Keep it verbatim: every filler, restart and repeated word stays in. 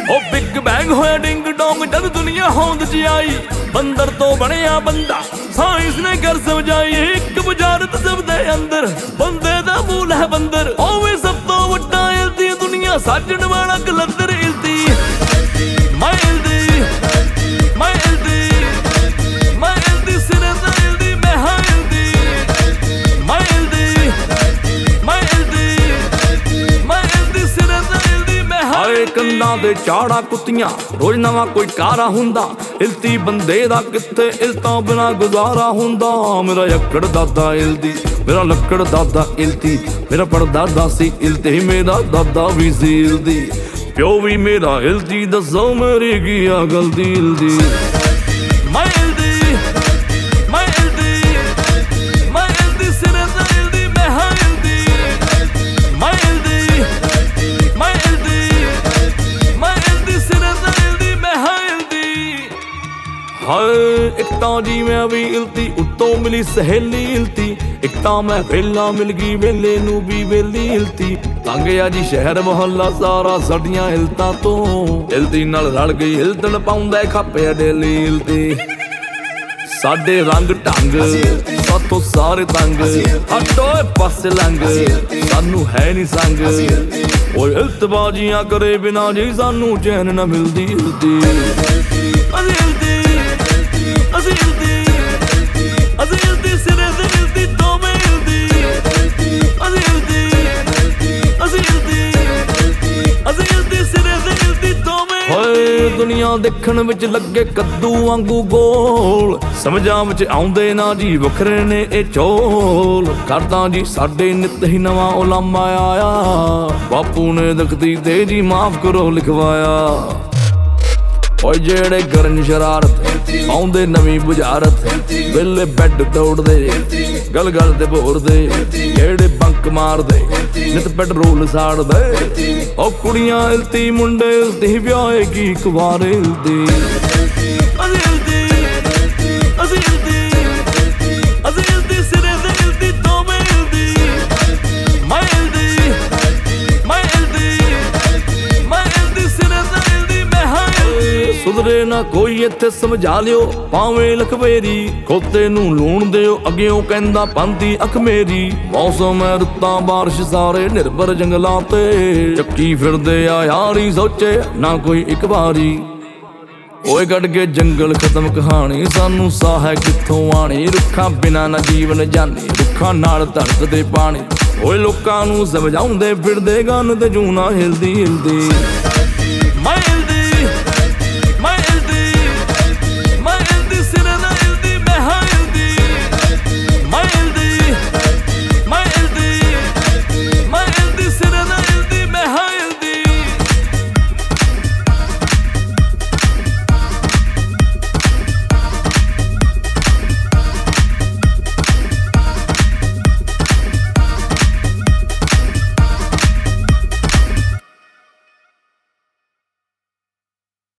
ओ big bang होया ding dong जद दुनिया होंद च आई, बंदर तो बनया बंदा साइंस ने कर समझाई। एक बुझारत सब दे अंदर बंदे दा मूल है बंदर, ओवे सब तो वड्डा इल्ती दुनिया साजण वाला कलंदर। इल्ती मैं इल्ती मैं इल्ती मैं इल्ती सिरे दा इल्ती मैं हां इल्ती मैं इल्ती मैं इल्ती मैं इल्ती सिरे दा इल्ती मैं हां। आए कंधां दे चाड़ा कुत्तियां रोज नवां कोई कारा हुंदा, इल्ती बंदे दा कित्थे इल्तां बिना गुजारा हुंदा। मेरा यक्कड़ दादा इल्ती मेरा लक्कड़ दादा इल्ती, मेरा परदादा सी इल्ती मेरा दादा भी सी इल्ती, प्यो भी मेरा इल्ती। दसो मेरी की गलती इल्ती मैं इल्ती मैं इल्ती मैं इल्ती सिरे दा इल्ती मैं हां इल्ती मैं इल्ती मैं इल्ती मैं इल्ती सिरे दा इल्ती मैं हां इल्ती। हाय एक तां जी मैं भी इल्ती उत्तों मिली सहेली इल्ती, एक तां मैं वेला मिल गई वेले नू भी वेली इल्ती। तंग आ जी शहर मुहल्ला सारा साडियां इल्तां तो, इल्ती नाल रल गई इल्तन पाउंदा खापे डेली इल्ती। साडे रंग ढंग साथों सारे तंग, हटो पासे लंघ सानू है नी संग। ओए इल्तबाजियां करे बिना जी सानू चैन ना मिलदी इल्ती असी इल्ती असी इल्ती असी इल्ती सिरे ते इल्ती तो मैं इल्ती असी इल्ती असी इल्ती असी इल्ती सिरे ते इल्ती तो मैं। होए दुनिया देखण विच लगे कद्दू वांगू गोल, समझां विच आउंदे ना जी वखरे ने ए चोल। करदा जी साडे नित ही नवां उलामा आया, बापू ने दखती ते जी माफ करो लिखवाया। ओए जेड़े करन शरारत आउंदे नवीं बुझारत, वेले बैड तोड़दे गल गल ते भोरदे, जेड़े बंक मारदे नित पेट्रोल साड़दे। ओ कुड़ियां इल्ती मुंडे इल्ती ब्याहे की कुवारे इल्ती असी इल्ती असी इल्ती असी इल्ती सिरे ते इल्ती तो मैं इल्ती मैं इल्ती मैं इल्ती मैं इल्ती सिरे ते इल्ती मैं हां इल्ती। सुधरे ना कोई इत्थे समझा लियो भावें लखवेरी, खोते नू लूण दिओ अग्गियों कहंदा पांदी अख मेरी। मौसम है रुत्तां बारिश सारे निर्भर जंगलां ते, चक्की फिरदे आ यारी सोचे ना कोई इक बारी। ओए गड़ के जंगल खत्म कहानी सानू साह है कित्थों आनी, रुखां बिना ना जीवन जानी रुखां नाल धड़कदे पानी। ओए लोकां नू समझाउंदे फिरदे गन ते जूना हिलदी हिलदी मैं हिलदी